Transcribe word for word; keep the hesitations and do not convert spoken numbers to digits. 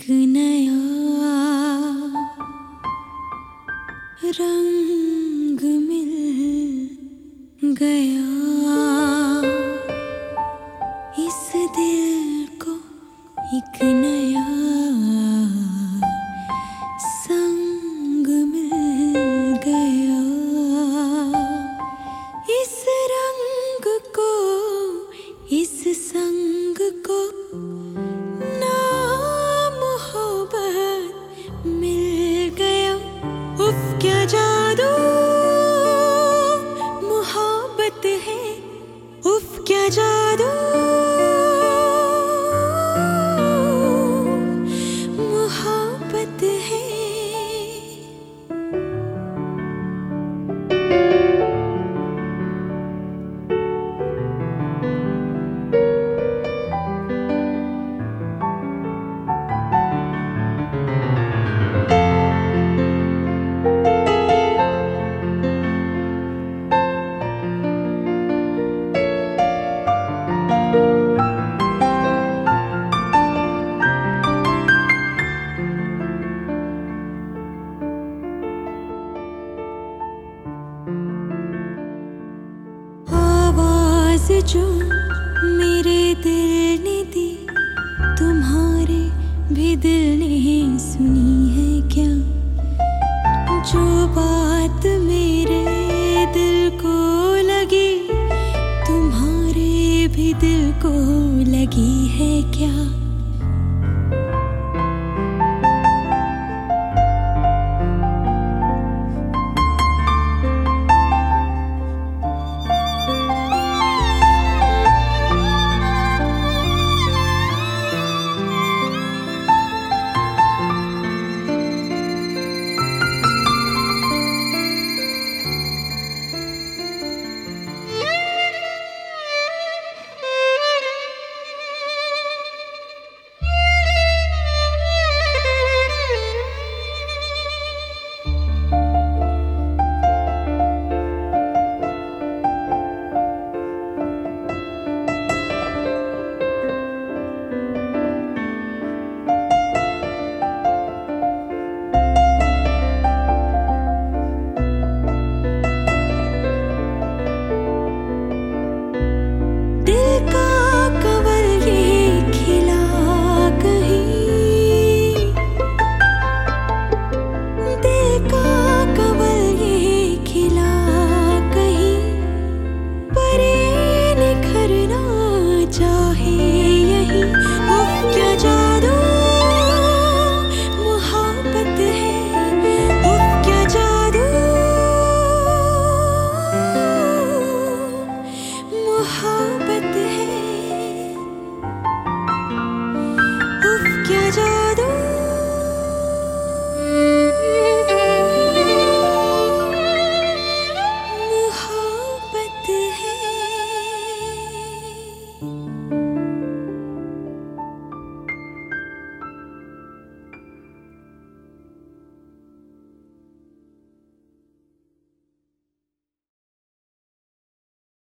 नया रंग मिल गया इस दिल को, एक नया संग मिल गया इस रंग को, इस संग को नाम मोहब्बत मिल गया। उफ क्या जादू मोहब्बत है, उफ क्या जादू मोहब्बत है। जो मेरे दिल ने दी, तुम्हारे भी दिल ने सुनी है क्या? जो बात मेरे दिल को लगी, तुम्हारे भी दिल को लगी है क्या?